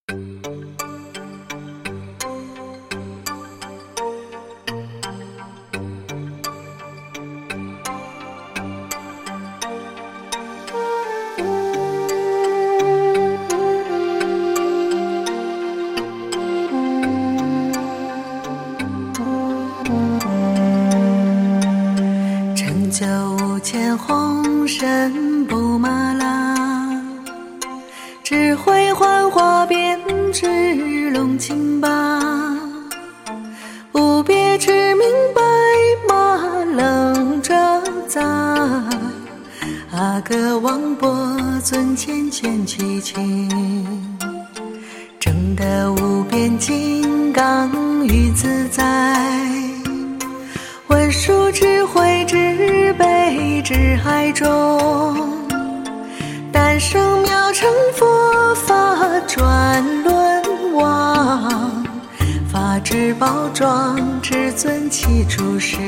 陈酒无钱红尘不马拉，只会幻化编织龙情吧。无别之明白马冷着杂，阿哥王伯尊前前去情，正得无边金刚与自在。文殊智慧智悲智海中，诞生妙成佛法转轮王，法智宝庄至尊其诸世。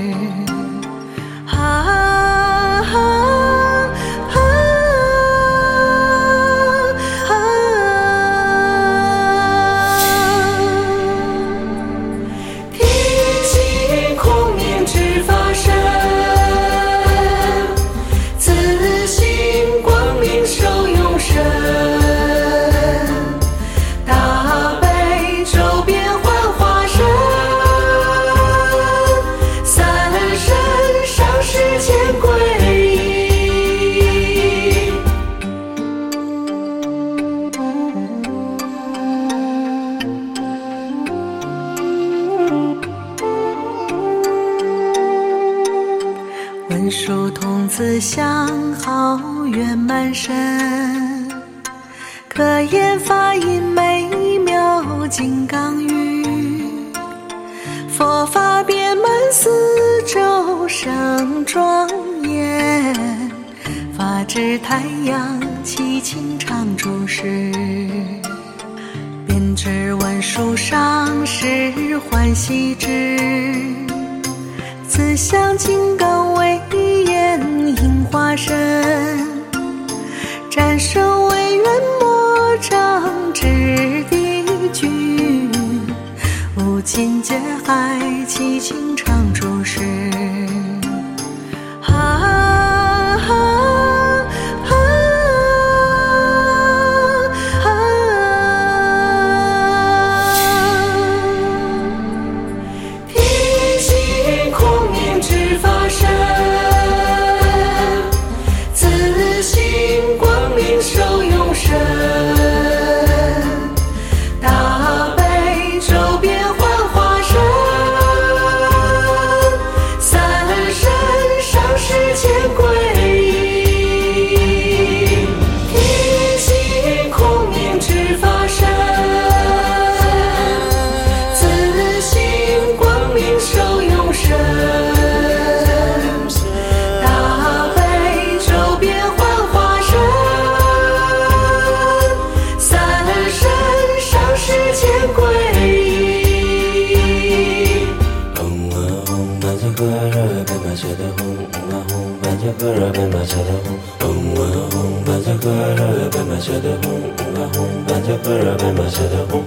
文殊童子相好圆满身，可言法音美妙金刚语，佛法遍满四周生庄严，法智太阳其情常住世，编织文殊上师欢喜之，自相金刚威严应化身，战胜为元魔障之地具，无尽界海其情常住世。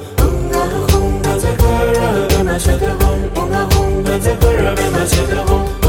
Om